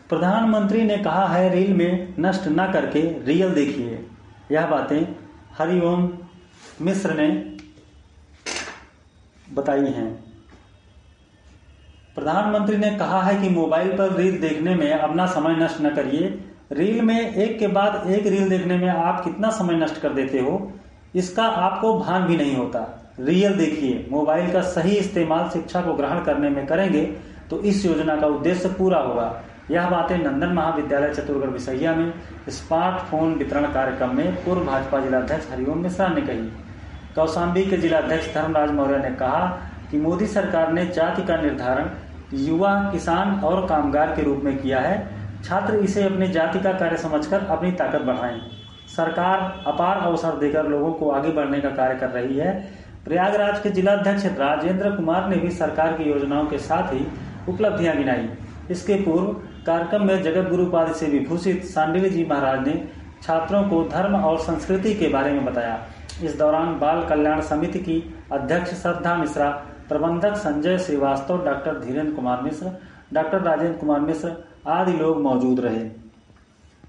प्रधानमंत्री ने कहा है रील में नष्ट न करके रियल देखिए। यह बातें हरिओम मिश्र ने बताई हैं। प्रधानमंत्री ने कहा है कि मोबाइल पर रील देखने में अपना समय नष्ट न करिए। रील में एक के बाद एक रील देखने में आप कितना समय नष्ट कर देते हो, इसका आपको भान भी नहीं होता। रियल देखिए। मोबाइल का सही इस्तेमाल शिक्षा को ग्रहण करने में करेंगे तो इस योजना का उद्देश्य पूरा होगा। यह बातें नंदन महाविद्यालय चतुरगढ़ विसैया में स्मार्टफोन वितरण कार्यक्रम में पूर्व भाजपा जिलाध्यक्ष हरिओम मिश्रा ने कही। कौशाम्बी के जिलाध्यक्ष धर्मराज मौर्य ने कहा कि मोदी सरकार ने जाति का निर्धारण युवा, किसान और कामगार के रूप में किया है। छात्र इसे अपनी जाति का कार्य समझकर अपनी ताकत बढ़ाएं। सरकार अपार अवसर देकर लोगों को आगे बढ़ने का कार्य कर रही है। प्रयागराज के जिलाध्यक्ष राजेंद्र कुमार ने भी सरकार की योजनाओं के साथ ही उपलब्धियां गिनाई। इसके पूर्व कार्यक्रम में जगत गुरु उपाधि से विभूषित सांडिल्य जी महाराज ने छात्रों को धर्म और संस्कृति के बारे में बताया। इस दौरान बाल कल्याण समिति की अध्यक्ष श्रद्धा मिश्रा, प्रबंधक संजय श्रीवास्तव, डॉक्टर धीरेन्द्र कुमार मिश्र, डॉक्टर राजेंद्र कुमार मिश्र आदि लोग मौजूद रहे।